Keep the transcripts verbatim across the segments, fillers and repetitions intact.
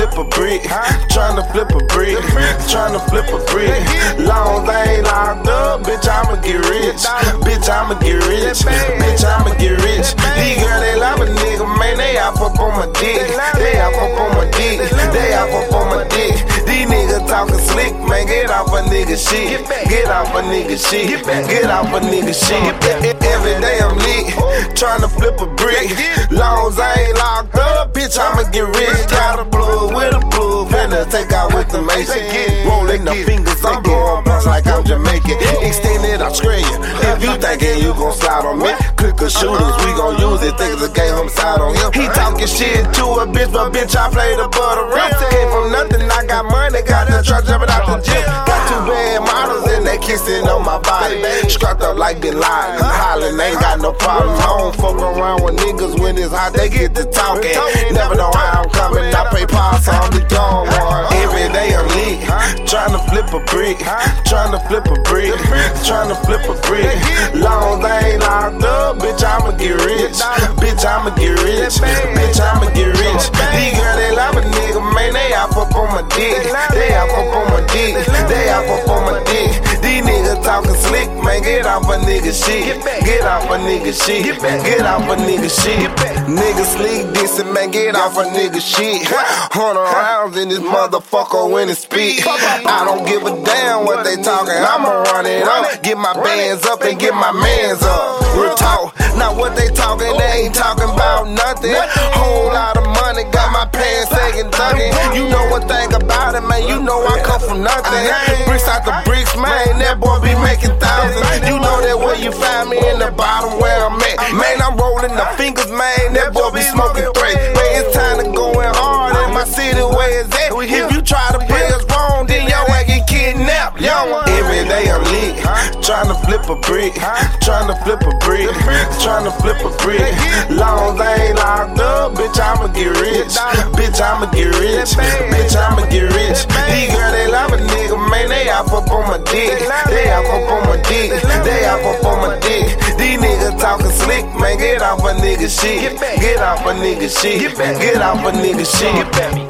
flip a brick, tryna flip a brick, tryna flip a brick. Long as I ain't locked up, bitch, I'ma get rich. Bitch, I'ma get rich. Bitch, I'ma get rich. These girls, they love a nigga, man, they off up on my dick. They off up on my dick. They off up on my dick. These niggas talking slick, man, get off a nigga shit. Get off a nigga shit. Get off a nigga shit. Every day I'm lit, tryna flip a brick. Long as I ain't locked up, bitch, I'ma get rich. Got a plug with a plug, finna take out with the mason. Rolling the fingers, I'm blowing blunts like I'm Jamaican. Extended Australia, if you thinking you gon' slide on me, click a shooters, we gon' use it. Think it's a game homicide on him. He talking shit to a bitch, but bitch, I play the butter real. Came from nothing, I got money, got the truck jumping out the gym. Got two bad models and they kissing on my body. Strapped up like Bin Laden, hollering, ain't got no problem. I don't fuck around with niggas when it's hot, they get to talking. Never know how I'm coming, I pay pops, I'm the gone one. Every day I'm lit, tryna flip a brick, tryna flip a brick, tryna flip a brick. Long as I ain't locked up, bitch, I'ma get rich. Bitch, I'ma get rich. Bitch, I'ma get rich. These girls, they love a nigga, man, they off up on my dick. They off up on my dick. They off up on my dick. These niggas talking slick, man, get off a nigga shit. Get off a nigga shit. Get off a nigga shit. Niggas sleep dissing, man, get off a nigga shit. Hundred rounds in this motherfucker when it speak. I don't give a damn what they talking, I'ma run it up. Get my bands up and get my mans up. Real talk, now what they talking, they ain't talking about nothing. Whole lot of money, got my pants sagging, thugging. You know one thing about it, man, you know I come from nothing. Bricks out the bricks, man, that boy be making thousands. You know that where you find me in the bottom where I'm at. Man, I'm rolling the fingers, man, that boy be smoking three. Man, it's time to go in hard in my city where it's at. If you try to play us wrong, then your ass get kidnapped. Every day I'm lit, tryna flip a brick, tryna flip a brick, tryna flip a brick. Long as I ain't locked up, bitch, I'ma get rich. Bitch, I'ma get rich. Bitch, I'ma get rich. These girls, they love a nigga, man, they off up on my dick. They off up on my dick. They off up on my dick. These niggas talking slick, man, get off a nigga shit. Get off a nigga shit. Get off a nigga shit.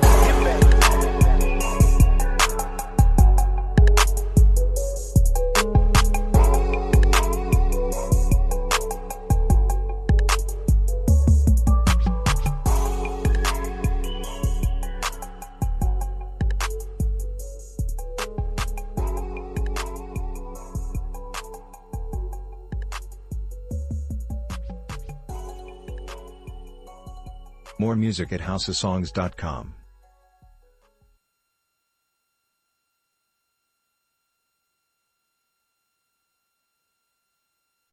More music at house of songs dot com.